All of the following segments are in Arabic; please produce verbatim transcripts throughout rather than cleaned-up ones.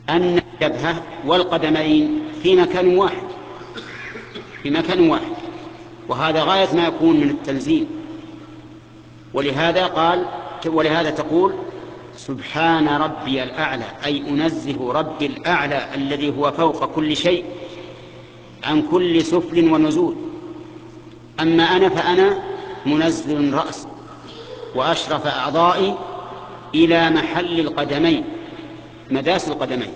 أن الجبهة والقدمين في مكان واحد في مكان واحد وهذا غاية ما يكون من التنزيل. ولهذا قال ولهذا تقول سبحان ربي الأعلى، أي أنزه ربي الأعلى الذي هو فوق كل شيء عن كل سفل ونزول. أما أنا فأنا منزل رأس وأشرف أعضائي إلى محل القدمين مداس القدمين.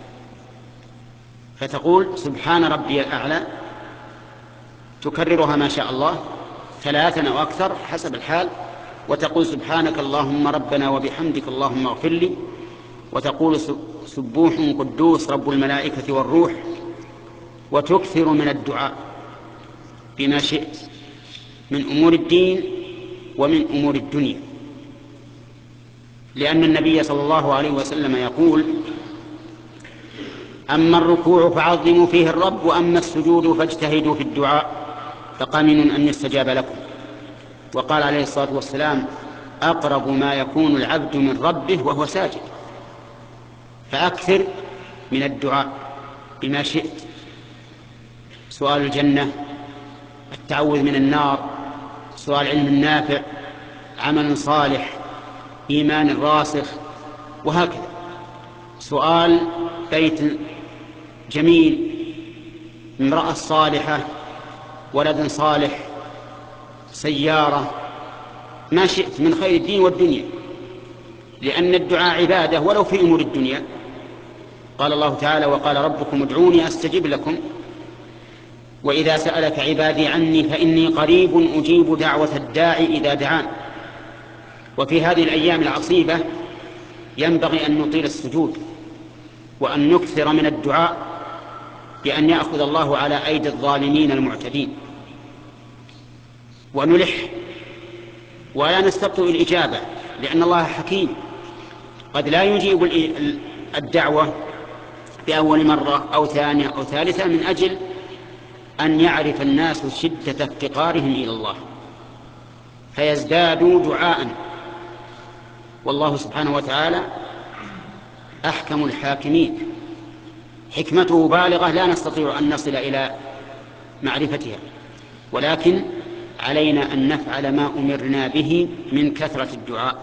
فتقول سبحان ربي الأعلى تكررها ما شاء الله ثلاثا أو أكثر حسب الحال، وتقول سبحانك اللهم ربنا وبحمدك اللهم اغفر لي، وتقول سبوح قدوس رب الملائكة والروح، وتكثر من الدعاء بما شئت من أمور الدين ومن أمور الدنيا، لأن النبي صلى الله عليه وسلم يقول أما الركوع فعظموا فيه الرب وأما السجود فاجتهدوا في الدعاء فقمن أن يستجاب لكم. وقال عليه الصلاة والسلام أقرب ما يكون العبد من ربه وهو ساجد، فأكثر من الدعاء بما شئت، سؤال الجنة، التعوذ من النار، سؤال علم نافع، عمل صالح، إيمان راسخ، وهكذا، سؤال بيت جميل، امرأة صالحة، ولد صالح، سيارة، ما شئت من خير الدين والدنيا، لأن الدعاء عبادة ولو في أمور الدنيا. قال الله تعالى وقال ربكم ادعوني أستجب لكم وإذا سألك عبادي عني فإني قريب أجيب دعوة الداعي إذا دعان. وفي هذه الأيام العصيبة ينبغي أن نطيل السجود وأن نكثر من الدعاء بأن يأخذ الله على أيدي الظالمين المعتدين، ونلح ولا نستبطئ الإجابة، لأن الله حكيم قد لا يجيب الدعوة بأول مرة أو ثانية أو ثالثة من أجل أن يعرف الناس شدة افتقارهم إلى الله فيزدادوا دعاء. والله سبحانه وتعالى أحكم الحاكمين، حكمته بالغة لا نستطيع أن نصل إلى معرفتها، ولكن علينا أن نفعل ما أمرنا به من كثرة الدعاء.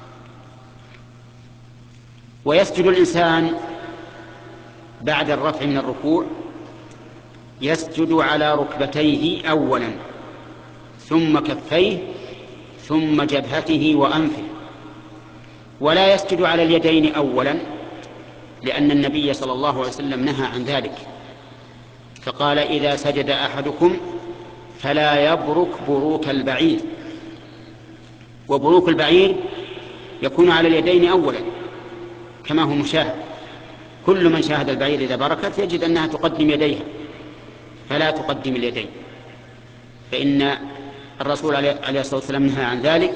ويسجد الإنسان بعد الرفع من الركوع يسجد على ركبتيه أولا ثم كفيه ثم جبهته وأنفه، ولا يسجد على اليدين أولا، لأن النبي صلى الله عليه وسلم نهى عن ذلك، فقال إذا سجد أحدكم فلا يبرك بروك البعير. وبروك البعير يكون على اليدين أولا كما هو مشاهد، كل من شاهد البعير إذا بركت يجد أنها تقدم يديها فلا تقدم اليدين، فإن الرسول عليه الصلاة والسلام نهى عن ذلك،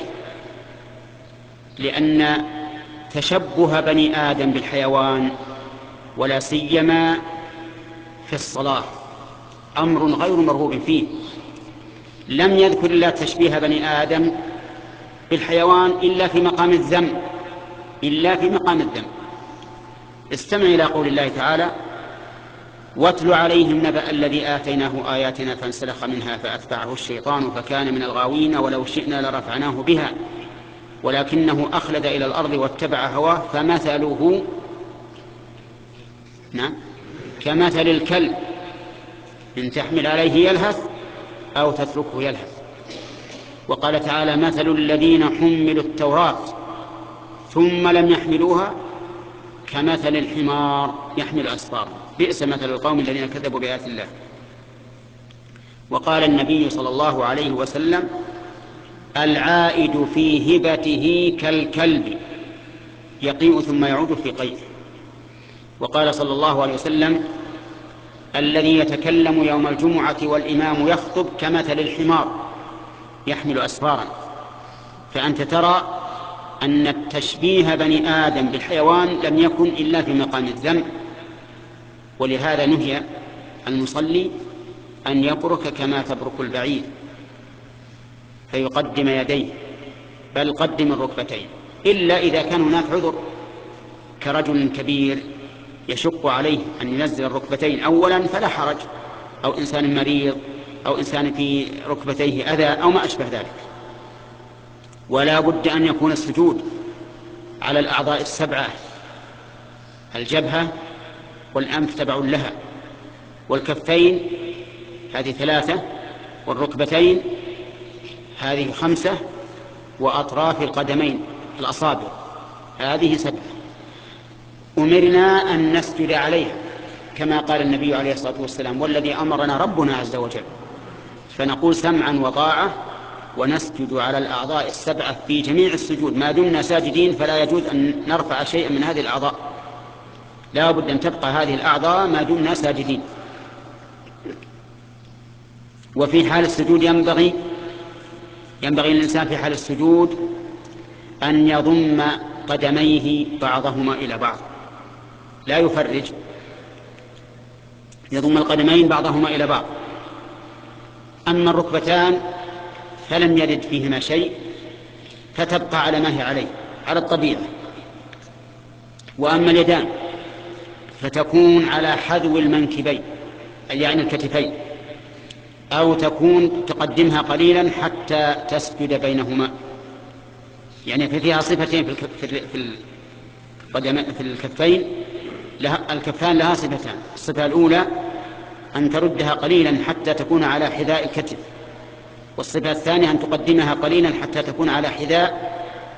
لأن تشبه بني آدم بالحيوان ولا سيما في الصلاة أمر غير مرغوب فيه. لم يذكر الله تشبيه بني آدم بالحيوان إلا في مقام الذم إلا في مقام الذم. استمع إلى قول الله تعالى واتل عليهم نبأ الذي آتيناه آياتنا فانسلخ منها فأتبعه الشيطان فكان من الغاوين ولو شئنا لرفعناه بها ولكنه أخلد إلى الأرض واتبع هواه فمثله نعم كمثل الكلب إن تحمل عليه يلهث أو تتركه يلهث. وقال تعالى مثل الذين حملوا التوراة ثم لم يحملوها كمثل الحمار يحمل أسفارا بئس مثل القوم الذين كذبوا بآيات الله. وقال النبي صلى الله عليه وسلم العائد في هبته كالكلب يقيء ثم يعود في قيء. وقال صلى الله عليه وسلم الذي يتكلم يوم الجمعة والإمام يخطب كمثل الحمار يحمل أسفارا. فأنت ترى أن التشبيه بني آدم بالحيوان لم يكن إلا في مقام الذم، ولهذا نهي المصلي أن يبرك كما تبرك البعير فيقدم يديه، بل قدم الركبتين، إلا إذا كان هناك عذر كرجل كبير يشق عليه أن ينزل الركبتين أولا فلا حرج، أو إنسان مريض أو إنسان في ركبتيه أذى أو ما أشبه ذلك. ولا بد أن يكون السجود على الأعضاء السبعة: الجبهة والأنف تبع لها، والكفين هذه ثلاثة، والركبتين هذه خمسة، وأطراف القدمين الأصابع هذه سبعة. أمرنا أن نسجد عليها كما قال النبي عليه الصلاة والسلام: والذي أمرنا ربنا عز وجل. فنقول سمعا وطاعة ونسجد على الأعضاء السبعة في جميع السجود ما دمنا ساجدين، فلا يجوز أن نرفع شيئا من هذه الأعضاء، لا بد أن تبقى هذه الأعضاء ما دمنا ساجدين. وفي حال السجود ينبغي ينبغي للإنسان في حال السجود أن يضم قدميه بعضهما إلى بعض، لا يفرج، يضم القدمين بعضهما إلى بعض. أما الركبتان فلم يرد فيهما شيء، فتبقى على ما هي عليه على الطبيعة. وأما اليدان فتكون على حذو المنكبين، أي يعني الكتفين، أو تكون تقدمها قليلا حتى تسجد بينهما. يعني فيها صفتين في في الكفين، لها الكفان لها صفتان: الصفة الأولى أن تردها قليلا حتى تكون على حذاء الكتف، والصفة الثانية أن تقدمها قليلا حتى تكون على حذاء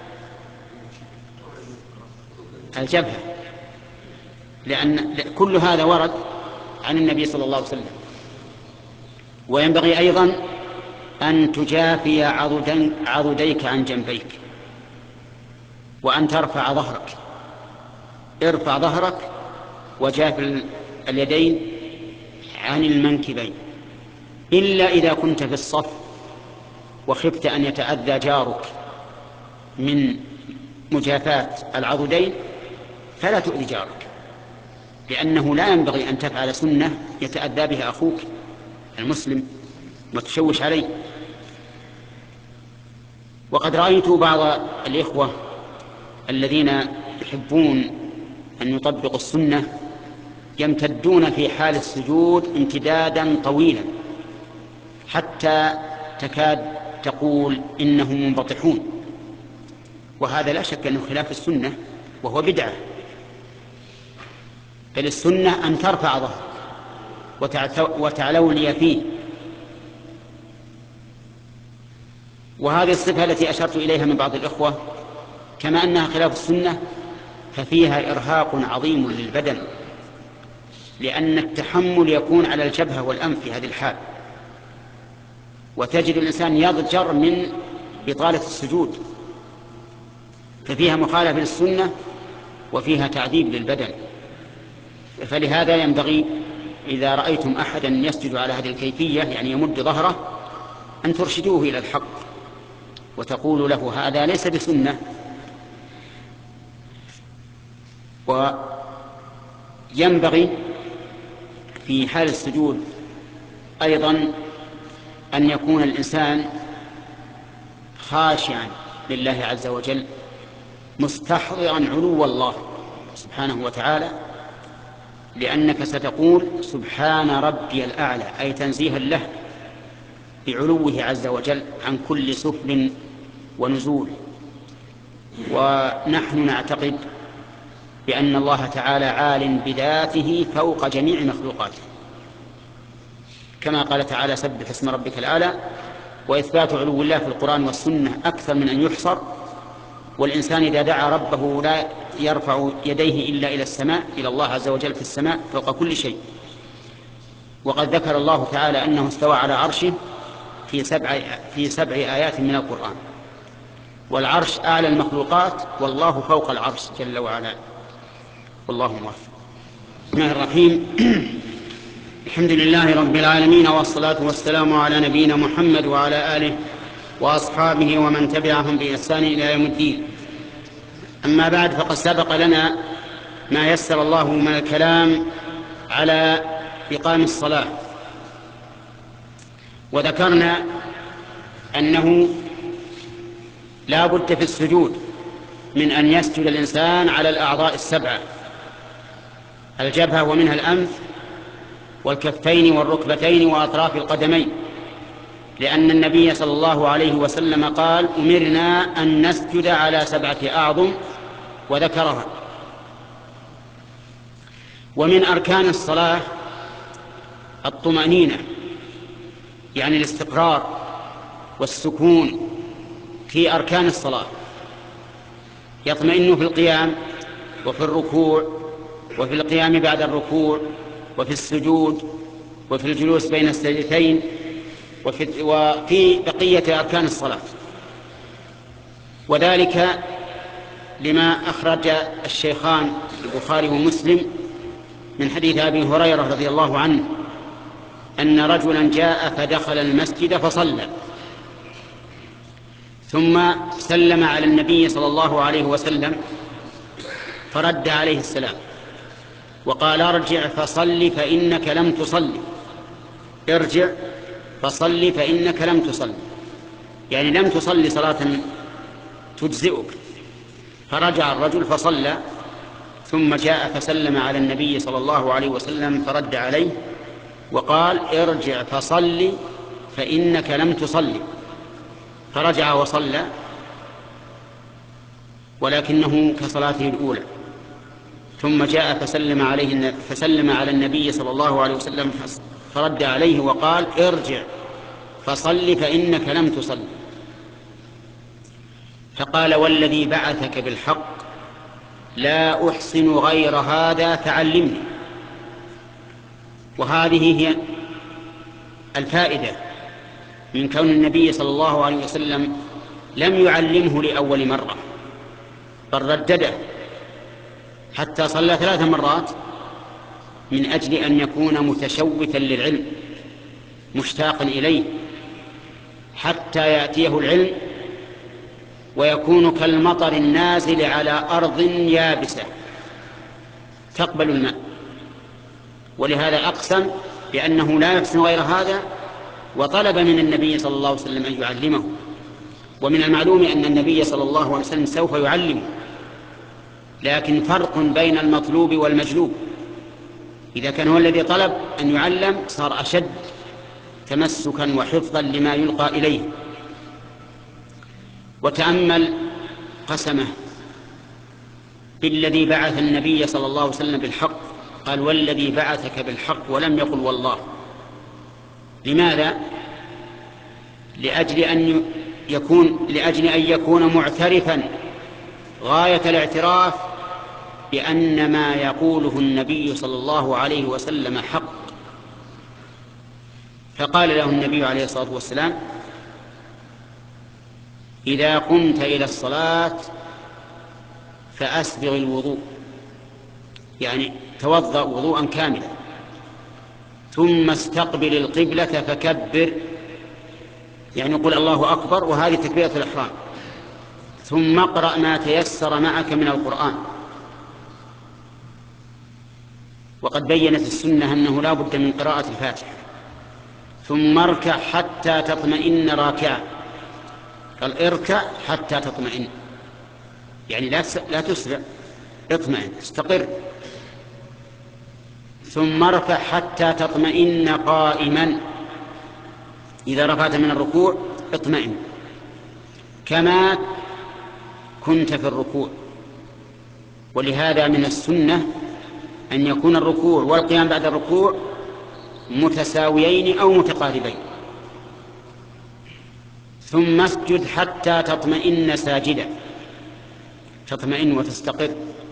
الجبهة، لأن كل هذا ورد عن النبي صلى الله عليه وسلم. وينبغي أيضا أن تجافي عضديك عن جنبيك، وأن ترفع ظهرك، ارفع ظهرك وجاف اليدين عن المنكبين، إلا إذا كنت في الصف وخفت أن يتأذى جارك من مجافاة العضدين فلا تؤذي جارك، لأنه لا ينبغي أن تفعل سنة يتأذى بها أخوك المسلم وتشوش عليه. وقد رأيت بعض الإخوة الذين يحبون أن يطبقوا السنة يمتدون في حال السجود امتدادا طويلا حتى تكاد تقول إنهم منبطحون، وهذا لا شك أنه خلاف السنة وهو بدعة. بل السنة أن ترفع ظهرك وتعلولي فيه. وهذه الصفة التي أشرت إليها من بعض الإخوة كما أنها خلاف السنة ففيها إرهاق عظيم للبدن، لأن التحمل يكون على الجبهة والأنف في هذه الحال، وتجد الإنسان يضجر من إطالة السجود، ففيها مخالفة للسنة وفيها تعذيب للبدن. فلهذا ينبغي إذا رأيتم أحدا يسجد على هذه الكيفية يعني يمد ظهره أن ترشدوه إلى الحق وتقول له هذا ليس بسنة. وينبغي في حال السجود أيضا أن يكون الإنسان خاشعا لله عز وجل مستحضرا علو الله سبحانه وتعالى، لأنك ستقول سبحان ربي الأعلى، أي تنزيها له بعلوه عز وجل عن كل سفل ونزول. ونحن نعتقد بأن الله تعالى عال بذاته فوق جميع مخلوقاته، كما قال تعالى سبح اسم ربك الأعلى. وإثبات علو الله في القرآن والسنة أكثر من أن يحصر، والإنسان إذا دعا ربه لا يرفع يديه إلا إلى السماء، إلى الله عز وجل في السماء فوق كل شيء. وقد ذكر الله تعالى أنه استوى على عرشه في سبع, في سبع آيات من القرآن، والعرش أعلى المخلوقات والله فوق العرش جل وعلا، والله موفق. بسم الله الرحيم. الحمد لله رب العالمين، والصلاة والسلام على نبينا محمد وعلى آله وأصحابه ومن تبعهم بإحسان إلى يوم الدين. أما بعد، فقد سبق لنا ما يسر الله من الكلام على إقام الصلاة، وذكرنا أنه لا بد في السجود من أن يسجد الإنسان على الأعضاء السبعة، الجبهة ومنها الأنف والكفين والركبتين وأطراف القدمين، لأن النبي صلى الله عليه وسلم قال: أمرنا أن نسجد على سبعة أعظم، وذكرها. ومن أركان الصلاة الطمأنينة، يعني الاستقرار والسكون في أركان الصلاة. يطمئن في القيام وفي الركوع وفي القيام بعد الركوع وفي السجود وفي الجلوس بين السجدتين وفي, وفي بقية أركان الصلاة. وذلك لما أخرج الشيخان البخاري ومسلم من حديث أبي هريرة رضي الله عنه أن رجلا جاء فدخل المسجد فصلى، ثم سلم على النبي صلى الله عليه وسلم فرد عليه السلام وقال: ارجع فصل فإنك لم تصل. ارجع فصل فإنك لم تصل، يعني لم تصلي صلاة تجزئك. فرجع الرجل فصلى، ثم جاء فسلم على النبي صلى الله عليه وسلم فرد عليه وقال: ارجع فصل فإنك لم تصلي. فرجع وصلى، ولكنه كصلاته الأولى. ثم جاء فسلم عليه فسلم على النبي صلى الله عليه وسلم فرد عليه وقال: ارجع فصل فإنك لم تصل. فقال: والذي بعثك بالحق لا أحسن غير هذا فعلمني. وهذه هي الفائدة من كون النبي صلى الله عليه وسلم لم يعلمه لأول مرة، بل ردده حتى صلى ثلاث مرات من أجل أن يكون متشوفا للعلم مشتاقا إليه حتى يأتيه العلم، ويكون كالمطر النازل على أرض يابسة تقبل الماء. ولهذا أقسم بأنه لا يحسن غير هذا، وطلب من النبي صلى الله عليه وسلم أن يعلمه. ومن المعلوم أن النبي صلى الله عليه وسلم سوف يعلمه، لكن فرق بين المطلوب والمجلوب. إذا كان هو الذي طلب أن يعلم صار أشد تمسكا وحفظا لما يلقى إليه. وتأمل قسمه بالذي بعث النبي صلى الله عليه وسلم بالحق، قال: والذي بعثك بالحق، ولم يقل والله. لماذا؟ لأجل أن يكون لأجل أن يكون معترفا غاية الاعتراف بأن ما يقوله النبي صلى الله عليه وسلم حق. فقال له النبي عليه الصلاة والسلام: إذا قمت إلى الصلاة فأسبغ الوضوء، يعني توضأ وضوءا كاملا، ثم استقبل القبلة فكبر، يعني قل الله أكبر، وهذه تكبيرة الإحرام، ثم اقرأ ما تيسر معك من القرآن. وقد بينت السنة أنه لا بد من قراءة الفاتحة. ثم اركع حتى تطمئن راكعا، قال: اركع حتى تطمئن، يعني لا لا تسرع، اطمئن، استقر. ثم ارفع حتى تطمئن قائما، إذا رفعت من الركوع اطمئن كما كنت في الركوع. ولهذا من السنة أن يكون الركوع والقيام بعد الركوع متساويين أو متقاربين. ثم اسجد حتى تطمئن ساجدا، تطمئن وتستقر.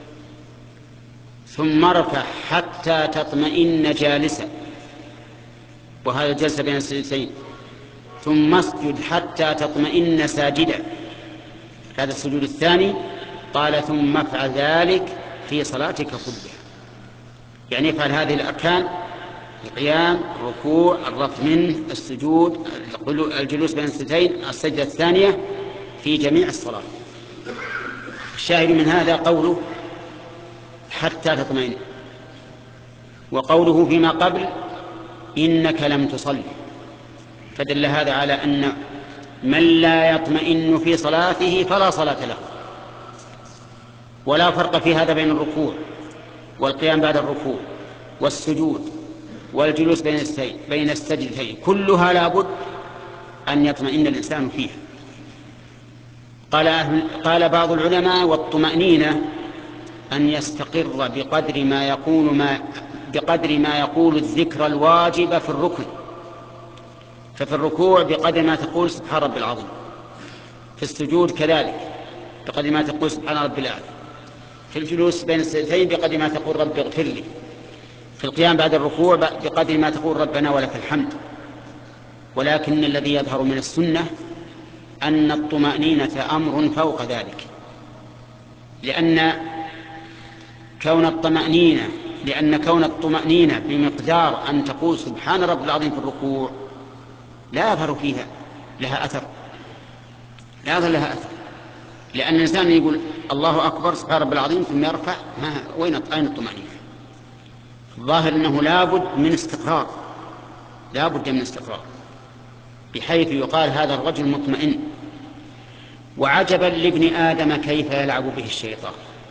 ثم ارفع حتى تطمئن جالسا، وهذا الجلسة بين السجدتين. ثم اسجد حتى تطمئن ساجدا، هذا السجود الثاني. قال: ثم افعل ذلك في صلاتك كلها، يعني افعل هذه الأركان: القيام، الركوع، الرفع منه، السجود، الجلوس بين السجدتين، السجدة الثانية، في جميع الصلاة. الشاهد من هذا قوله حتى تطمئن، وقوله فيما قبل إنك لم تصل، فدل هذا على أن من لا يطمئن في صلاته فلا صلاة له. ولا فرق في هذا بين الركوع والقيام بعد الركوع والسجود والجلوس بين السجدتين كلها لا بد أن يطمئن الإنسان فيها. قال, قال بعض العلماء: والطمأنينة أن يستقر بقدر ما يقول ما بقدر ما يقول الذكر الواجب في الركن. ففي الركوع بقدر ما تقول سبحان رب العظيم، في السجود كذلك بقدر ما تقول سبحان رب الأعلى، في الجلوس بين السجدتين بقدر ما تقول رب اغفر لي، في القيام بعد الركوع بقدر ما تقول ربنا ولك الحمد. ولكن الذي يظهر من السنة أن الطمأنينة أمر فوق ذلك، لأن كون الطمأنينة لأن كون الطمأنينة بمقدار أن تقول سبحان رب العظيم في الركوع لا يظهر فيها لها أثر، لا يظهر لها أثر، لأن الإنسان يقول الله أكبر سبحان رب العظيم ثم يرفع، ما وين أين الطمأنينة؟ الظاهر أنه لابد من استقرار، لابد من استقرار بحيث يقال هذا الرجل مطمئن. وعجبا لابن آدم كيف يلعب به الشيطان.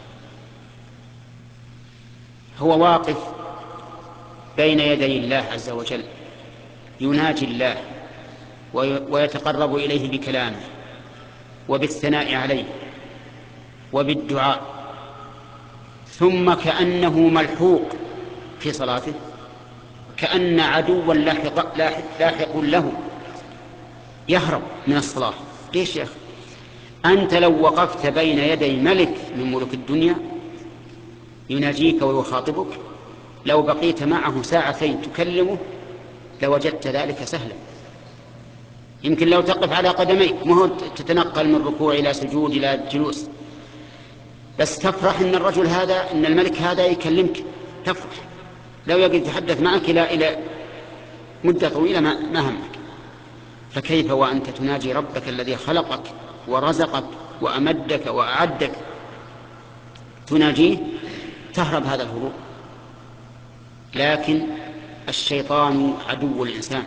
هو واقف بين يدي الله عز وجل يناجي الله ويتقرب إليه بكلامه وبالثناء عليه وبالدعاء، ثم كأنه ملحوق في صلاته، كأن عدوا لاحق, لاحق له يهرب من الصلاة. ليش يا أخي؟ أنت لو وقفت بين يدي ملك من ملوك الدنيا يناجيك ويخاطبك، لو بقيت معه ساعتين تكلمه لوجدت ذلك سهلا. يمكن لو تقف على قدميك، مو تتنقل من ركوع إلى سجود إلى جلوس، بس تفرح أن الرجل هذا، أن الملك هذا يكلمك، تفرح. لو يقعد يتحدث معك إلى إلى مدة طويلة ما همك، فكيف وأنت تناجي ربك الذي خلقك ورزقك وأمدك وأعدك، تناجيه تهرب هذا الهروب. لكن الشيطان عدو الإنسان،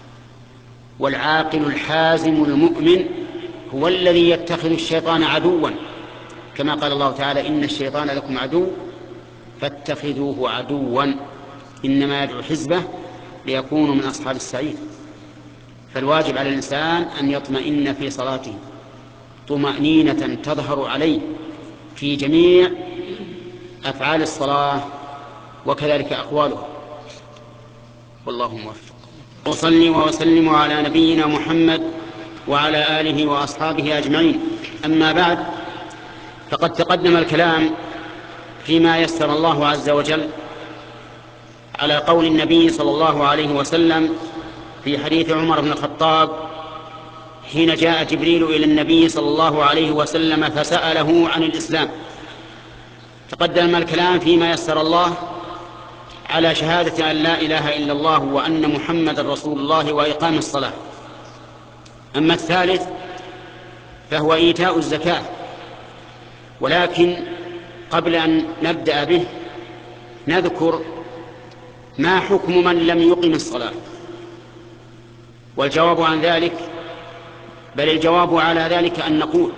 والعاقل الحازم المؤمن هو الذي يتخذ الشيطان عدوا، كما قال الله تعالى: إن الشيطان لكم عدو فاتخذوه عدوا إنما يدعو حزبه ليكونوا من أصحاب السعير. فالواجب على الإنسان أن يطمئن في صلاته طمأنينة تظهر عليه في جميع أفعال الصلاة وكذلك أقواله. والله موفق. وصلي وسلم على نبينا محمد وعلى آله وأصحابه أجمعين. أما بعد، فقد تقدم الكلام فيما يسر الله عز وجل على قول النبي صلى الله عليه وسلم في حديث عمر بن الخطاب حين جاء جبريل إلى النبي صلى الله عليه وسلم فسأله عن الإسلام. تقدم الكلام فيما يسر الله على شهادة أن لا إله إلا الله وأن محمد رسول الله وإقام الصلاة. أما الثالث فهو إيتاء الزكاة. ولكن قبل أن نبدأ به نذكر ما حكم من لم يقم الصلاة. والجواب عن ذلك، بل الجواب على ذلك أن نقول: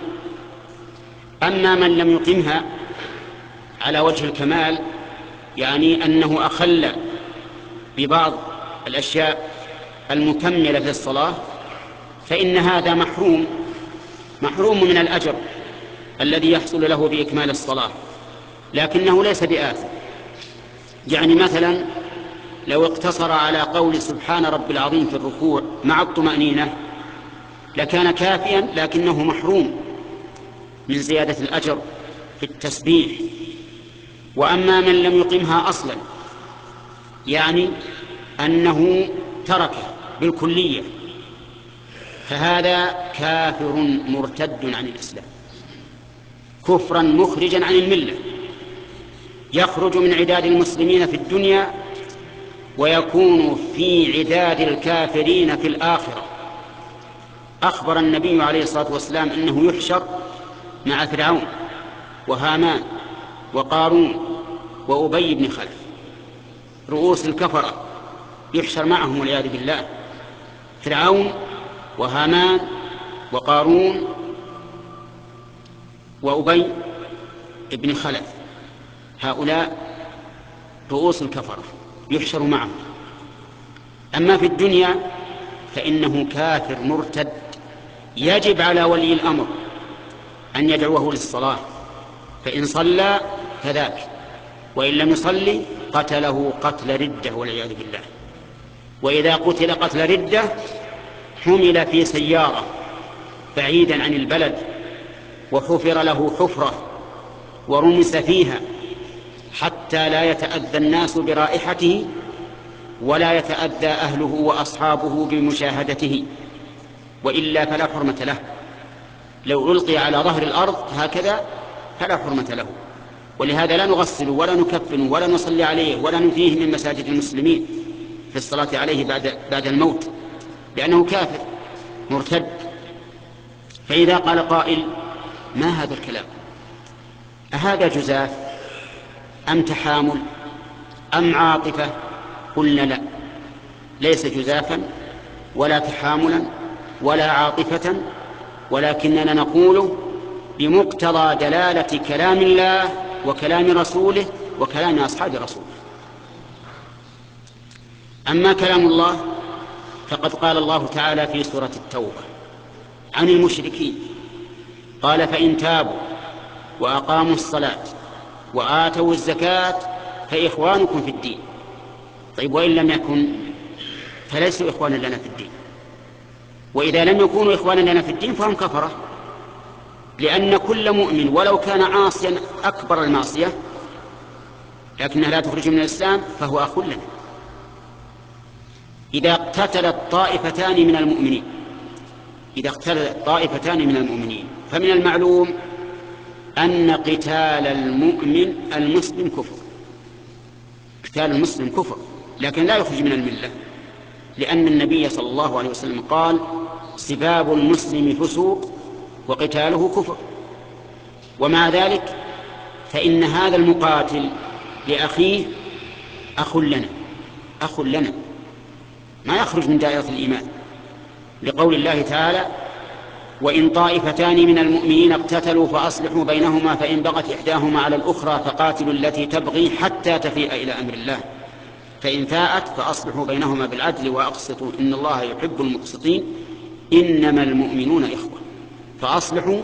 أما من لم يقمها على وجه الكمال، يعني أنه أخل ببعض الأشياء المكملة في الصلاة، فإن هذا محروم محروم من الأجر الذي يحصل له بإكمال الصلاة، لكنه ليس بآثم. يعني مثلا لو اقتصر على قول سبحان رب العظيم في الركوع مع الطمأنينة لكان كافيا، لكنه محروم من زيادة الأجر في التسبيح. وأما من لم يقمها أصلا، يعني أنه تركه بالكلية، فهذا كافر مرتد عن الإسلام كفرا مخرجا عن الملة، يخرج من عداد المسلمين في الدنيا ويكون في عداد الكافرين في الآخرة. أخبر النبي عليه الصلاة والسلام أنه يحشر مع فرعون وهامان وقارون وأبي بن خلف، رؤوس الكفرة يحشر معهم والعياذ بالله، فرعون وهامان وقارون وأبي بن خلف. هؤلاء رؤوس الكفرة يحشر معهم. أما في الدنيا فإنه كافر مرتد يجب على ولي الأمر أن يدعوه للصلاة، فإن صلى فذاك، وإن لم يصلي قتله قتل ردة والعياذ بالله. وإذا قتل قتل ردة حمل في سيارة بعيدا عن البلد وحفر له حفرة ورمس فيها حتى لا يتأذى الناس برائحته ولا يتأذى أهله وأصحابه بمشاهدته، وإلا فلا حرمة له. لو ألقي على ظهر الأرض هكذا فلا حرمة له. ولهذا لا نغسل ولا نكفن ولا نصلي عليه ولا نفيه من مساجد المسلمين في الصلاة عليه بعد, بعد الموت، لأنه كافر مرتد. فإذا قال قائل ما هذا الكلام؟ أهذا جزاف أم تحامل أم عاطفة؟ قلنا لا، ليس جزافا ولا تحاملا ولا عاطفة، ولكننا نقول بمقتضى دلالة كلام الله وكلام رسوله وكلام أصحاب رسوله. أما كلام الله فقد قال الله تعالى في سورة التوبة عن المشركين، قال فإن تابوا وأقاموا الصلاة وآتوا الزكاة فإخوانكم في الدين. طيب وإن لم يكن فليسوا إخوانا لنا في الدين، وإذا لم يكونوا إخوانا لنا في الدين فهم كفرة، لأن كل مؤمن ولو كان عاصيا أكبر المعصية لكنها لا تخرج من الإسلام فهو أخ لنا. إذا اقتتلت طائفتان من المؤمنين إذا اقتتلت طائفتان من المؤمنين فمن المعلوم أن قتال المؤمن المسلم كفر. قتال المسلم كفر لكن لا يخرج من الملة، لأن النبي صلى الله عليه وسلم قال سباب المسلم فسوق وقتاله كفر. ومع ذلك فإن هذا المقاتل لأخيه أخ لنا أخ لنا ما يخرج من دائرة الإيمان، لقول الله تعالى وإن طائفتان من المؤمنين اقتتلوا فأصلحوا بينهما فإن بغت إحداهما على الأخرى فقاتلوا التي تبغي حتى تفيء إلى أمر الله فإن فاءت فأصلحوا بينهما بالعدل وأقسطوا إن الله يحب المقسطين إنما المؤمنون إخوة فأصلحوا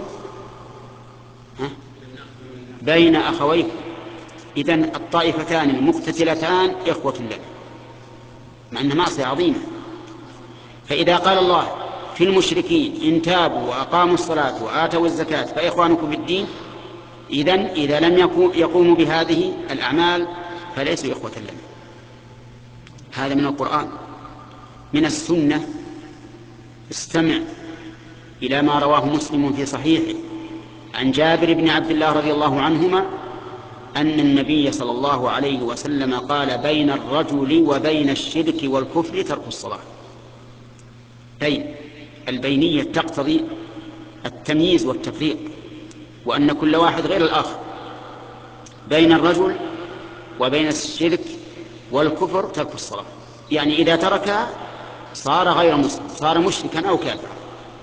بين أخويكم. إذن الطائفتان المقتتلتان إخوة لنا، مع أنها معصية عظيمة. فإذا قال الله في المشركين إن تابوا وأقاموا الصلاة وآتوا الزكاة فإخوانكم في الدين، إذن إذا لم يقوموا بهذه الأعمال فليسوا إخوة لنا. هذا من القرآن. من السنة استمع إلى ما رواه مسلم في صحيحه عن جابر بن عبد الله رضي الله عنهما أن النبي صلى الله عليه وسلم قال بين الرجل وبين الشرك والكفر ترك الصلاة. بين البينية تقتضي التمييز والتفريق، وأن كل واحد غير الآخر. بين الرجل وبين الشرك والكفر ترك الصلاة، يعني إذا تركها صار غير مسلم، صار مشركا أو كافرا.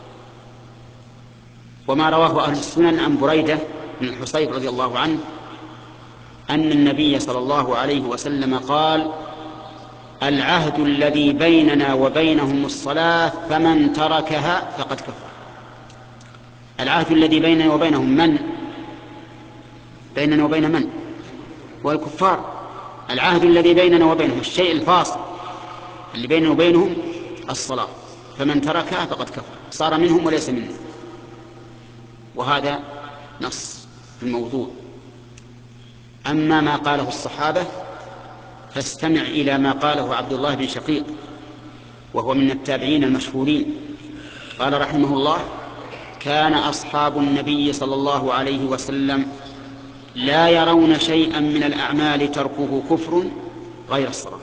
وما رواه أهل السنن عن بريدة بن الحصيب رضي الله عنه أن النبي صلى الله عليه وسلم قال العهد الذي بيننا وبينهم الصلاة فمن تركها فقد كفر. العهد الذي بيننا وبينهم من؟ بيننا وبين من؟ والكفار. العهد الذي بيننا وبينهم الشيء الفاصل اللي بيننا وبينهم الصلاة، فمن تركها فقد كفر، صار منهم وليس منهم. وهذا نص في الموضوع. أما ما قاله الصحابة فاستمع إلى ما قاله عبد الله بن شقيق وهو من التابعين المشهورين. قال رحمه الله كان أصحاب النبي صلى الله عليه وسلم لا يرون شيئا من الأعمال تركه كفر غير الصلاة.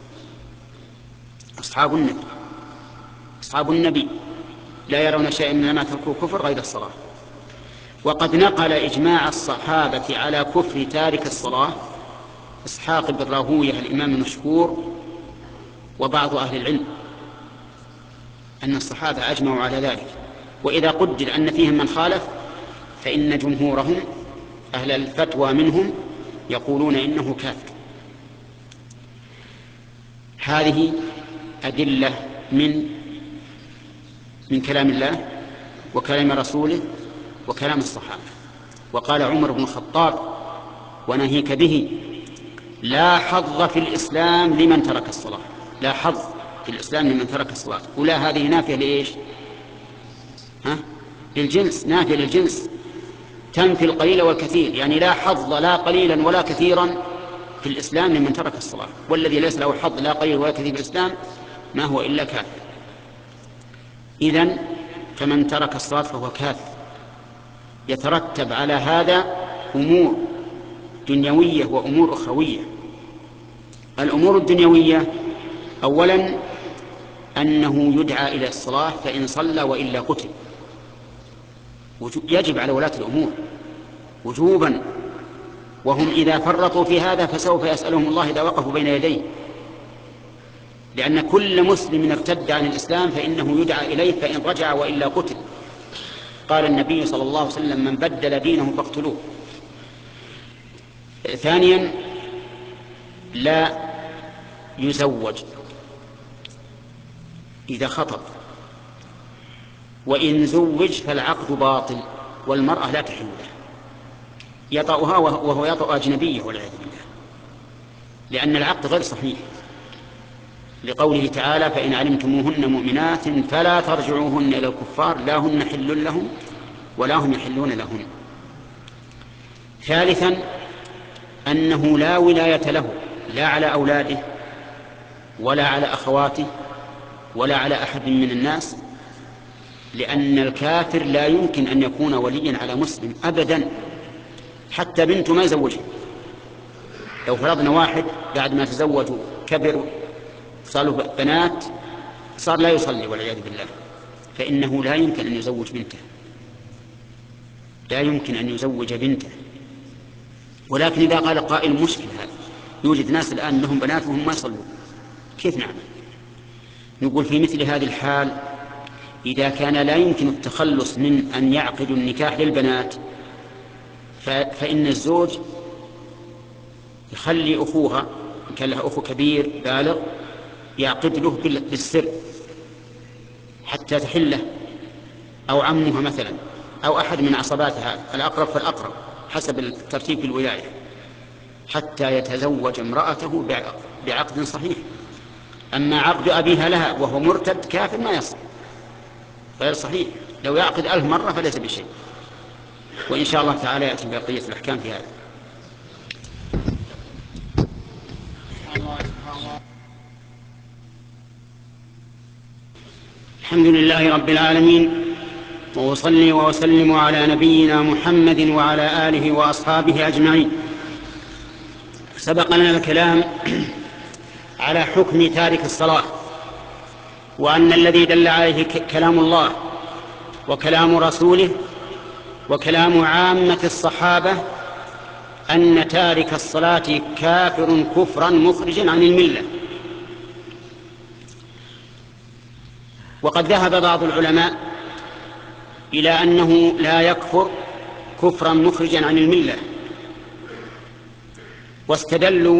أصحاب النبي أصحاب النبي لا يرون شيئا من الأعمال تركه كفر غير الصلاة. وقد نقل إجماع الصحابة على كفر تارك الصلاة إسحاق بن راهويه الإمام المشهور وبعض أهل العلم، أن الصحابة أجمعوا على ذلك. وإذا قدر أن فيهم من خالف فإن جمهورهم أهل الفتوى منهم يقولون إنه كافر هذه أدلة من من كلام الله وكلام رسوله وكلام الصحابة. وقال عمر بن الخطاب وناهيك به: لا حظ في الإسلام لمن ترك الصلاة. لا حظ في الإسلام لمن ترك الصلاة. ولا هذه نافية لإيش؟ ها؟ للجنس، نافية للجنس، تنفي القليل والكثير. يعني لا حظ لا قليلا ولا كثيرا في الإسلام لمن ترك الصلاة. والذي ليس له حظ لا قليل ولا كثير في الإسلام ما هو إلا كافر. إذن فمن ترك الصلاة فهو كافر. يترتب على هذا أمور دنيوية وأمور أخروية. الأمور الدنيوية: أولا أنه يدعى إلى الصلاة فإن صلى وإلا قتل. يجب على ولاة الأمور وجوبا، وهم إذا فرطوا في هذا فسوف يسألهم الله إذا وقفوا بين يديه، لأن كل مسلم ارتد عن الإسلام فإنه يدعى إليه فإن رجع وإلا قتل. قال النبي صلى الله عليه وسلم: من بدل دينه فاقتلوه. ثانيا لا يزوج إذا خطب، وإن زوج فالعقد باطل والمرأة لا تحل له، يطأها وهو يطأ أجنبيه والعياذ بالله، لأن العقد غير صحيح، لقوله تعالى: فإن علمتموهن مؤمنات فلا ترجعوهن إلى الكفار لا هن حل لهم ولا هم يحلون لهن. ثالثا أنه لا ولاية له لا على أولاده ولا على أخواته ولا على أحد من الناس، لأن الكافر لا يمكن أن يكون وليا على مسلم أبدا، حتى بنته ما يزوجها. لو فرضنا واحد بعد ما تزوجوا كبر صاروا بنات صار لا يصلي والعياذ بالله، فإنه لا يمكن أن يزوج بنته، لا يمكن أن يزوج بنته. ولكن إذا قال قائل: مشكلة هذا، يوجد ناس الآن لهم بنات وهم ما يصلون، كيف نعمل؟ نقول: في مثل هذه الحال إذا كان لا يمكن التخلص من أن يعقدوا النكاح للبنات فإن الزوج يخلي أخوها، إن كان لها أخو كبير بالغ، يعقد له بالسر حتى تحله، أو عمها مثلا، أو أحد من عصباتها الأقرب فالأقرب حسب الترتيب في الولاية، حتى يتزوج امرأته بعقد صحيح. أما عقد أبيها لها وهو مرتد كافر ما يصح، غير صحيح. لو يعقد ألف مرة فليس بشيء. وإن شاء الله تعالى يأتي بقية الأحكام في هذا. الحمد لله رب العالمين، وأصلي وأسلم على نبينا محمد وعلى آله وأصحابه أجمعين. سبق لنا الكلام على حكم تارك الصلاة، وأن الذي دل عليه كلام الله وكلام رسوله وكلام عامة الصحابة أن تارك الصلاة كافر كفرا مخرجا عن الملة. وقد ذهب بعض العلماء إلى أنه لا يكفر كفرا مخرجا عن الملة، واستدلوا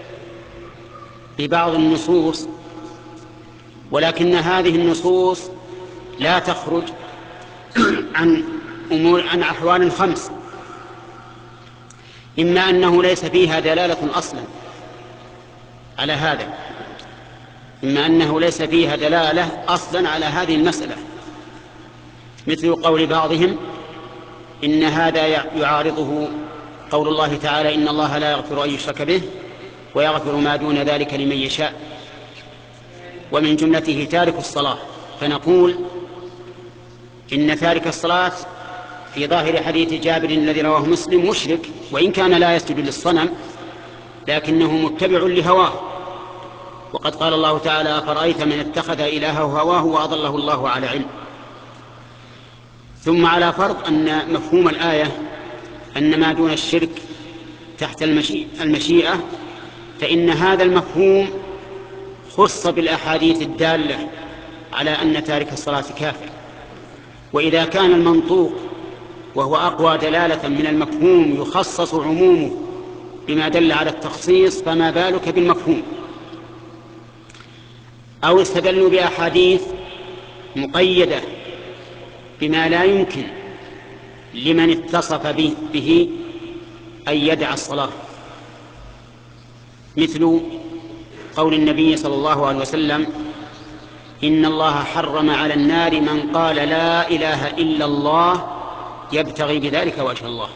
ببعض النصوص، ولكن هذه النصوص لا تخرج عن أمور عن أحوال خمس: إما أنه ليس فيها دلالة أصلا على هذا، إما أنه ليس فيها دلالة أصلا على هذه المسألة، مثل قول بعضهم إن هذا يعارضه قول الله تعالى: إن الله لا يغفر أن يشرك به ويغفر ما دون ذلك لمن يشاء، ومن جملته تارك الصلاة. فنقول إن تارك الصلاة في ظاهر حديث جابر الذي رواه مسلم مشرك، وإن كان لا يسجد للصنم لكنه متبع لهواه. وقد قال الله تعالى: أفرأيت من اتخذ إلهه هواه وأضله الله على علم. ثم على فرض أن مفهوم الآية أن ما دون الشرك تحت المشيئة، فإن هذا المفهوم خص بالأحاديث الدالة على أن تارك الصلاة كافر. وإذا كان المنطوق وهو أقوى دلالة من المفهوم يخصص عمومه بما دل على التخصيص، فما بالك بالمفهوم. أو استدلوا بأحاديث مقيدة بما لا يمكن لمن اتصف به أن يدع الصلاة، مثل قول النبي صلى الله عليه وسلم: إن الله حرم على النار من قال لا إله إلا الله يبتغي بذلك وجه الله.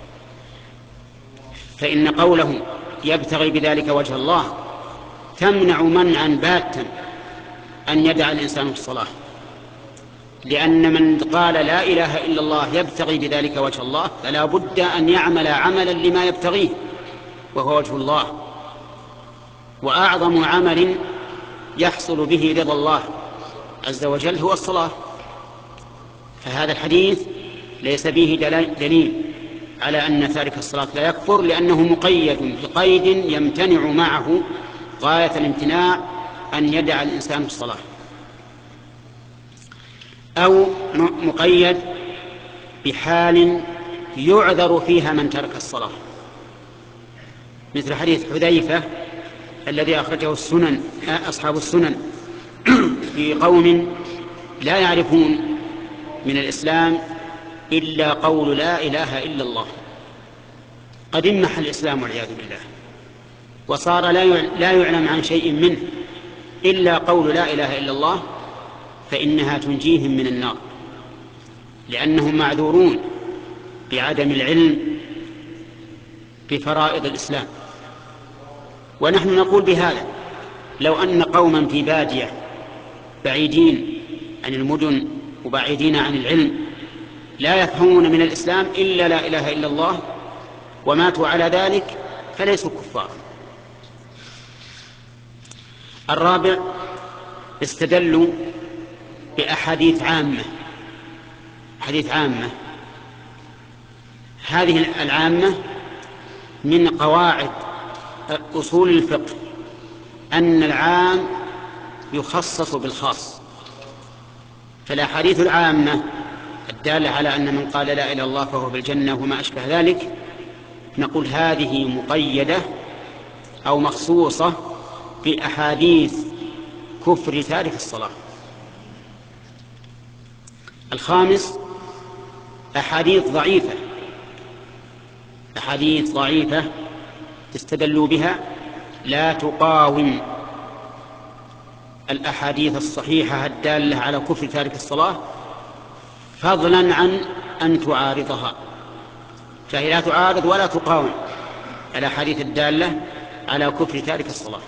فإن قوله يبتغي بذلك وجه الله تمنع منعا باتا أن يدع الإنسان الصلاة، لأن من قال لا إله إلا الله يبتغي بذلك وجه الله فلا بد أن يعمل عملا لما يبتغيه وهو وجه الله، وأعظم عمل يحصل به رضا الله عز وجل هو الصلاة. فهذا الحديث ليس به دليل على أن تارك الصلاة لا يكفر، لأنه مقيد بقيد يمتنع معه غاية الامتناع أن يدع الإنسان الصلاة، أو مقيد بحال يعذر فيها من ترك الصلاة، مثل حديث حذيفة الذي أخرجه السنن أصحاب السنن في قوم لا يعرفون من الإسلام إلا قول لا إله إلا الله، قد انمح الإسلام والعياذ بالله، وصار لا يعلم عن شيء منه إلا قول لا إله إلا الله، فإنها تنجيهم من النار، لأنهم معذورون بعدم العلم بفرائض الإسلام. ونحن نقول بهذا: لو أن قوما في بادية بعيدين عن المدن وبعيدين عن العلم لا يفهمون من الإسلام إلا لا إله إلا الله وماتوا على ذلك فليسوا كفارا. الرابع: استدلوا بأحاديث عامة حديث عامة هذه العامة من قواعد أصول الفقه أن العام يخصص بالخاص، فالأحاديث العامة الدالة على أن من قال لا إله إلا الله فهو بالجنة وما أشبه ذلك نقول هذه مقيدة أو مخصوصة بأحاديث كفر تارك الصلاة. الخامس: أحاديث ضعيفة أحاديث ضعيفة استدلوا بها لا تقاوم الأحاديث الصحيحة الدالة على كفر تارك الصلاة، فضلا عن أن تعارضها، فهي لا تعارض ولا تقاوم الأحاديث الدالة على كفر تارك الصلاة.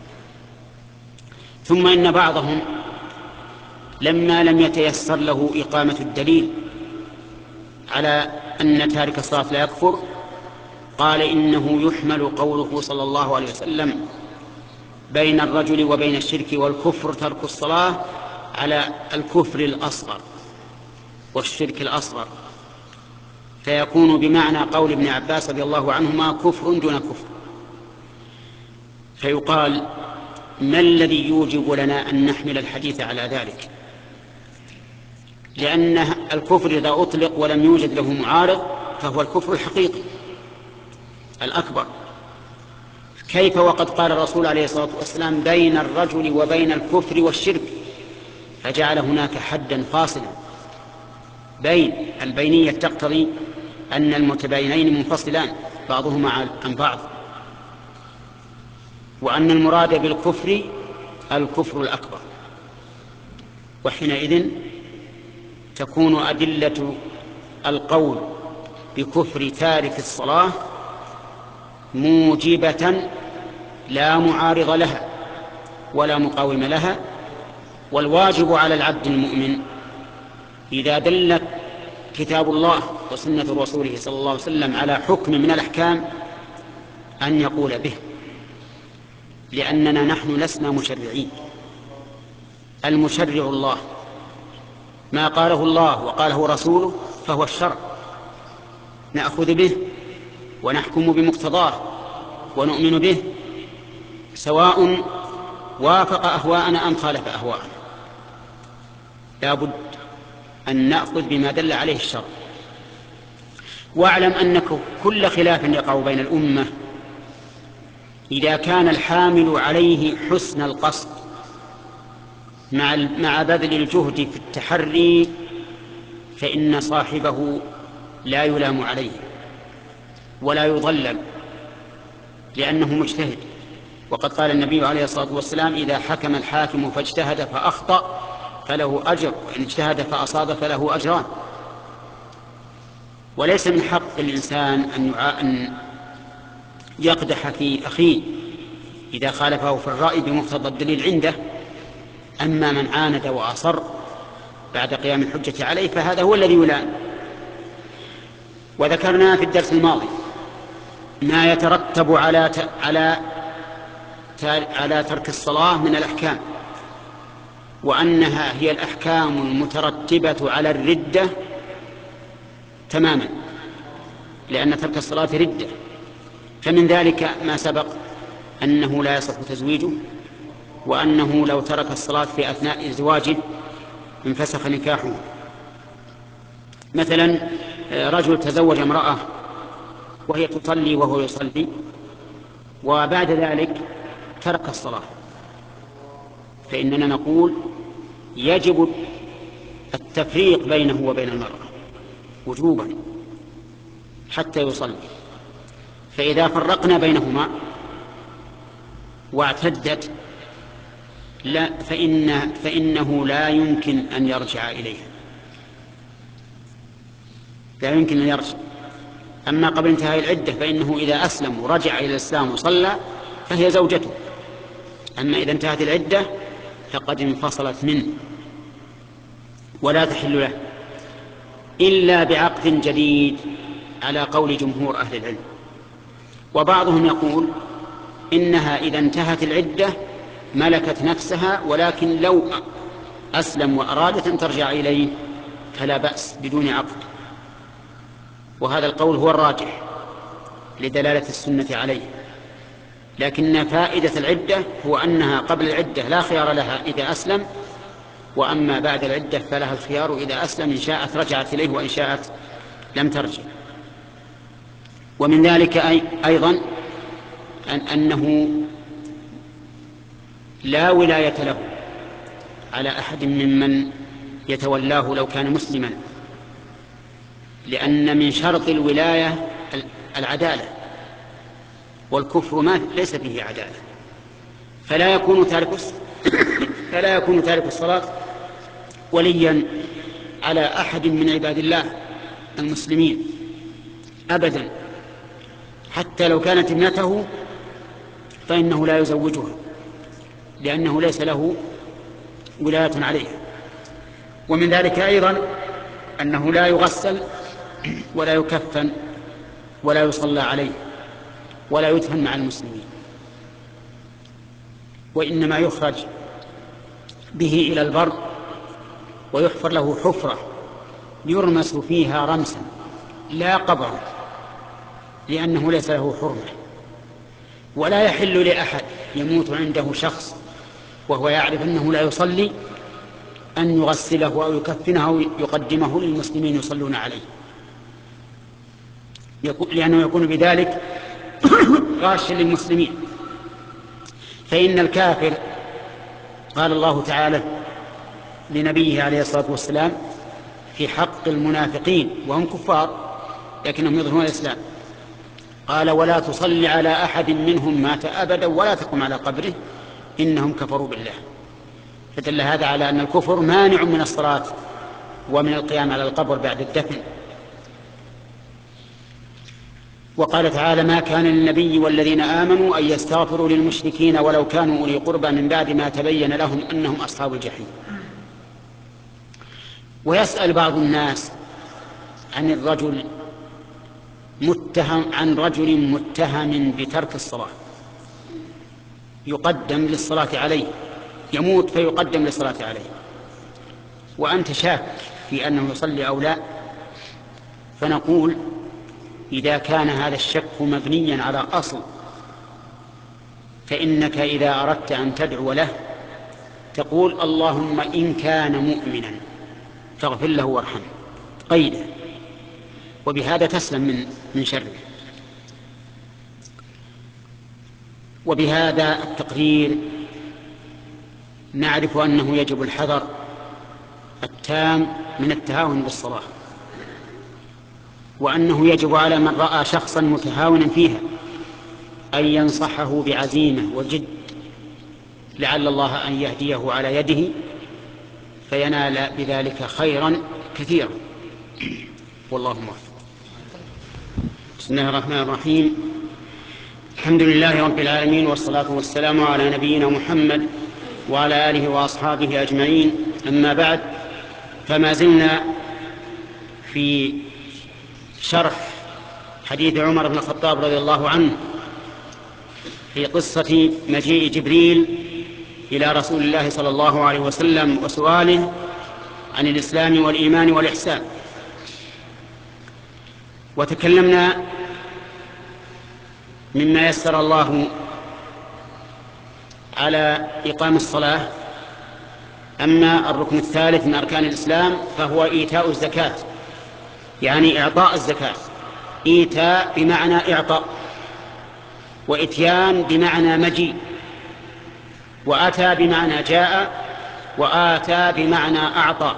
ثم إن بعضهم لما لم يتيسر له إقامة الدليل على أن تارك الصلاة لا يكفر قال إنه يحمل قوله صلى الله عليه وسلم بين الرجل وبين الشرك والكفر ترك الصلاة على الكفر الأصغر والشرك الأصغر، فيكون بمعنى قول ابن عباس رضي الله عنهما كفر دون كفر. فيقال: ما الذي يوجب لنا أن نحمل الحديث على ذلك؟ لأن الكفر إذا أطلق ولم يوجد له معارض فهو الكفر الحقيقي الأكبر. كيف وقد قال الرسول عليه الصلاة والسلام بين الرجل وبين الكفر والشرك، فجعل هناك حدا فاصلا بين. البينية تقتضي أن المتباينين منفصلان بعضهما عن بعض، وأن المراد بالكفر الكفر الأكبر، وحينئذ تكون أدلة القول بكفر تارك الصلاة موجبة لا معارض لها ولا مقاوم لها. والواجب على العبد المؤمن إذا دلت كتاب الله وسنة رسوله صلى الله عليه وسلم على حكم من الأحكام أن يقول به، لأننا نحن لسنا مشرعين، المشرع الله، ما قاله الله وقاله رسوله فهو الشرع، نأخذ به ونحكم بمقتضاه ونؤمن به سواء وافق أهواءنا أم خالف أهواءنا. لا بد أن نأخذ بما دل عليه الشرع. واعلم أنك كل خلاف يقع بين الأمة إذا كان الحامل عليه حسن القصد مع مع بذل الجهد في التحري فإن صاحبه لا يلام عليه ولا يضلل لأنه مجتهد. وقد قال النبي عليه الصلاة والسلام: إذا حكم الحاكم فاجتهد فأخطأ فله أجر، وإن اجتهد فأصاب فله أجران. وليس من حق الإنسان أن يقدح في أخيه إذا خالفه في الرأي بمقتضى الدليل عنده. أما من عاند وأصر بعد قيام الحجة عليه فهذا هو الذي يلام. وذكرنا في الدرس الماضي ما يترتب على على على ترك الصلاة من الأحكام، وأنها هي الأحكام المترتبة على الردة تماما، لأن ترك الصلاة ردة. فمن ذلك ما سبق أنه لا يصح تزويجه، وأنه لو ترك الصلاة في أثناء زواجه انفسخ نكاحه. مثلا رجل تزوج امرأة وهي تصلي وهو يصلي، وبعد ذلك ترك الصلاة، فإننا نقول يجب التفريق بينه وبين المرأة وجوبا حتى يصلي. فإذا فرقنا بينهما واعتدت لا فإن فإنه لا يمكن أن يرجع إليها، لا يمكن أن يرجع. أما قبل انتهاء العدة فإنه إذا أسلم ورجع إلى الإسلام وصلى فهي زوجته. أما إذا انتهت العدة فقد انفصلت منه ولا تحل له إلا بعقد جديد على قول جمهور أهل العلم. وبعضهم يقول إنها إذا انتهت العدة ملكت نفسها، ولكن لو أسلم وأرادت أن ترجع إليه فلا بأس بدون عقد. وهذا القول هو الراجح لدلالة السنة عليه. لكن فائدة العدة هو أنها قبل العدة لا خيار لها إذا أسلم، وأما بعد العدة فلها الخيار إذا أسلم، إن شاءت رجعت إليه وإن شاءت لم ترجع. ومن ذلك أيضا أن أنه لا ولاية له على أحد ممن يتولاه لو كان مسلما، لأن من شرط الولاية العدالة، والكفر ما ليس فيه عدالة. فلا يكون تارك فلا يكون تارك الصلاة وليا على أحد من عباد الله المسلمين أبدا، حتى لو كانت ابنته فإنه لا يزوجها، لأنه ليس له ولاية عليها. ومن ذلك أيضا أنه لا يغسل ولا يكفن ولا يصلى عليه ولا يدفن مع المسلمين، وإنما يخرج به إلى البر ويحفر له حفرة يرمس فيها رمسا لا قبر، لأنه ليس له حرمة. ولا يحل لأحد يموت عنده شخص وهو يعرف أنه لا يصلي أن يغسله أو يكفنه أو يقدمه للمسلمين يصلون عليه، لأنه يكون بذلك غاشا للمسلمين. فإن الكافر قال الله تعالى لنبيه عليه الصلاة والسلام في حق المنافقين وهم كفار لكنهم يظهرون الإسلام، قال: ولا تصلي على أحد منهم مات أبدا ولا تقم على قبره إنهم كفروا بالله. فدل هذا على أن الكفر مانع من الصلاة ومن القيام على القبر بعد الدفن. وقال تعالى: ما كان للنبي والذين آمنوا أن يستغفروا للمشركين ولو كانوا أولي قربى من بعد ما تبين لهم أنهم أصحاب الجحيم. ويسأل بعض الناس عن الرجل متهم عن رجل متهم بترك الصلاة يقدم للصلاة عليه، يموت فيقدم للصلاة عليه، وأنت شاك في أنه يصلي أو لا. فنقول: إذا كان هذا الشك مبنيا على أصل فإنك إذا أردت أن تدعو له تقول: اللهم إن كان مؤمنا فاغفر له وارحمه، قيده، وبهذا تسلم من من شره. وبهذا التقرير نعرف أنه يجب الحذر التام من التهاون بالصلاة، وأنه يجب على من رأى شخصا متهاونا فيها أن ينصحه بعزيمة وجد، لعل الله أن يهديه على يده فينال بذلك خيرا كثيرا، والله موفق. بسم الله الرحمن الرحيم. الحمد لله رب العالمين، والصلاة والسلام على نبينا محمد وعلى آله وأصحابه أجمعين، أما بعد، فما زلنا في شرح حديث عمر بن الخطاب رضي الله عنه في قصة مجيء جبريل إلى رسول الله صلى الله عليه وسلم وسؤاله عن الإسلام والإيمان والإحسان. وتكلمنا مما يسر الله على إقام الصلاة. أما الركن الثالث من أركان الإسلام فهو إيتاء الزكاة، يعني إعطاء الزكاة. إيتاء بمعنى إعطاء، وإتيان بمعنى مجيء، وأتى بمعنى جاء، وآتى بمعنى أعطى.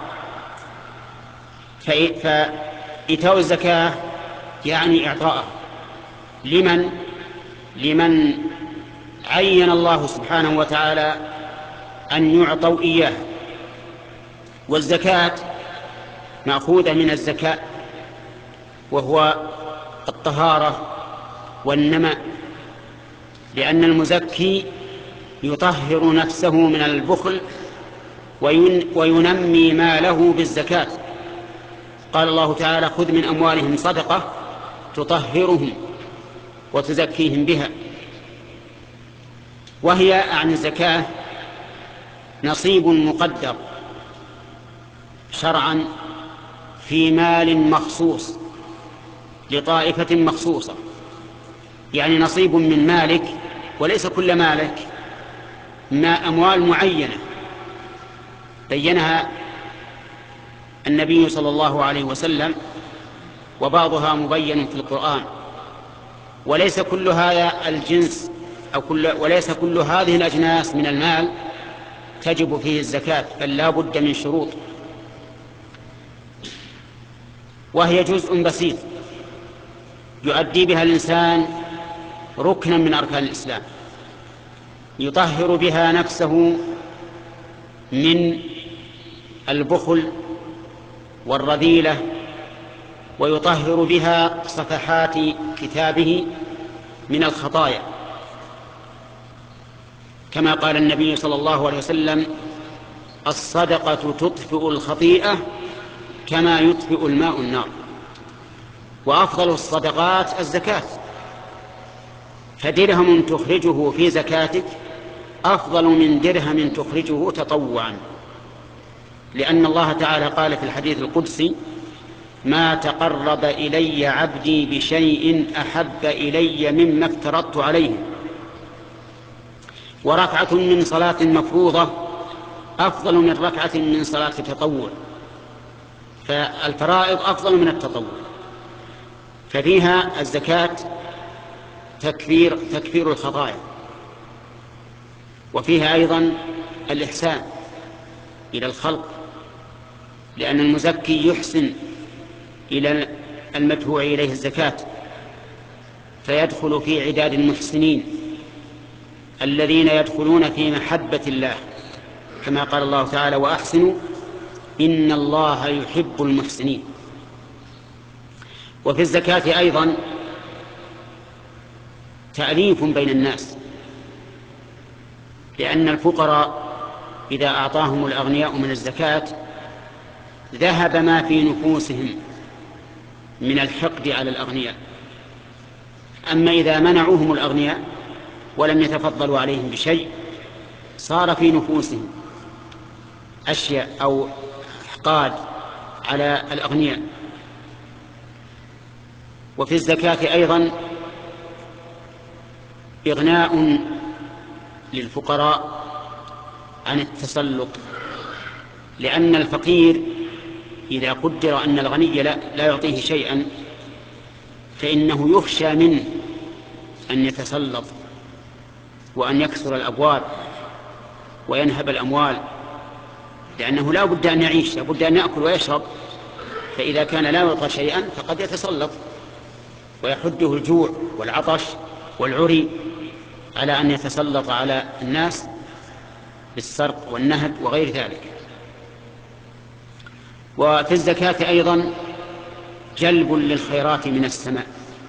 فإيتاء الزكاة يعني إعطاءه لمن لمن عين الله سبحانه وتعالى أن يعطوا إياه. والزكاة مأخوذة من الزكاة، وهو الطهارة والنماء، لأن المزكي يطهر نفسه من البخل وينمي ماله بالزكاة. قال الله تعالى: خذ من أموالهم صدقة تطهرهم وتزكيهم بها. وهي عن الزكاة نصيب مقدر شرعا في مال مخصوص لطائفة مخصوصة، يعني نصيب من مالك، وليس كل مالك، ما أموال معينة بينها النبي صلى الله عليه وسلم، وبعضها مبين في القرآن. وليس كل هذا الجنس أو كل وليس كل هذه الأجناس من المال تجب فيه الزكاة، بل لا بد من شروط. وهي جزء بسيط يؤدي بها الإنسان ركنا من أركان الإسلام، يطهر بها نفسه من البخل والرذيلة، ويطهر بها صفحات كتابه من الخطايا، كما قال النبي صلى الله عليه وسلم: الصدقة تطفئ الخطيئة كما يطفئ الماء النار. وأفضل الصدقات الزكاة، فدرهم تخرجه في زكاتك أفضل من درهم تخرجه تطوعا، لأن الله تعالى قال في الحديث القدسي: ما تقرب إلي عبدي بشيء أحب إلي مما افترضت عليه. وركعة من صلاة مفروضة أفضل من ركعة من صلاة تطوع، فالفرائض أفضل من التطوع. ففيها الزكاة تكفير تكفير الخطايا، وفيها أيضا الإحسان إلى الخلق، لأن المزكي يحسن إلى المدفوع إليه الزكاة، فيدخل في عداد المحسنين الذين يدخلون في محبة الله، كما قال الله تعالى: وأحسنوا إن الله يحب المحسنين. وفي الزكاة أيضا تأليف بين الناس، لأن الفقراء إذا أعطاهم الأغنياء من الزكاة ذهب ما في نفوسهم من الحقد على الأغنياء. أما إذا منعوهم الأغنياء ولم يتفضلوا عليهم بشيء صار في نفوسهم أشياء أو حقاد على الأغنياء. وفي الزكاة أيضا إغناء للفقراء عن التسلط، لأن الفقير إذا قدر أن الغني لا, لا يعطيه شيئا فإنه يخشى منه أن يتسلط وأن يكسر الأبواب، وينهب الأموال، لأنه لا بد أن يعيش، لا بد أن يأكل ويشرب. فإذا كان لا يعطى شيئا فقد يتسلط ويحده الجوع والعطش والعري على أن يتسلط على الناس بالسرق والنهب وغير ذلك. وفي الزكاة أيضا جلب للخيرات من السماء،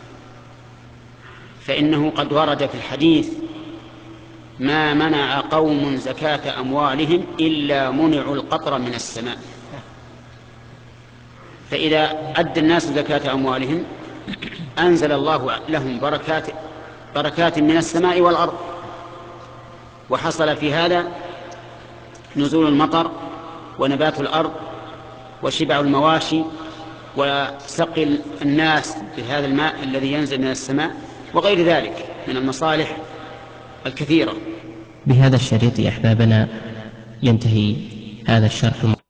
فإنه قد ورد في الحديث: ما منع قوم زكاة أموالهم إلا منعوا القطر من السماء. فإذا أدى الناس زكاة أموالهم أنزل الله لهم بركات بركات من السماء والأرض، وحصل في هذا نزول المطر ونبات الأرض وشبع المواشي وسقي الناس بهذا الماء الذي ينزل من السماء وغير ذلك من المصالح الكثيرة. بهذا الشريط أحبابنا ينتهي هذا الشرح.